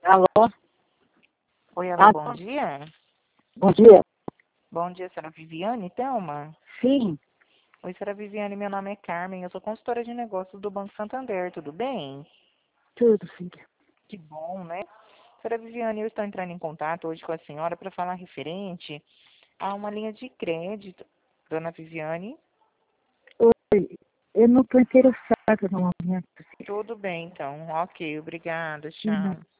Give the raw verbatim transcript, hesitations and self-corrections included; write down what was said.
Alô? Oi, alô, Ah, bom dia. bom dia. Bom dia, senhora Viviane Thelma. Sim, Oi, senhora Viviane, meu nome é Carmen, eu sou consultora de negócios do Banco Santander, tudo bem? tudo, filha. Que bom, né? Senhora Viviane, eu estou entrando em contato hoje com a senhora para falar referente a uma linha de crédito. Dona Viviane, Oi, eu não estou interessada no momento, filha. tudo bem, então. Ok, obrigada, De nada. tchau.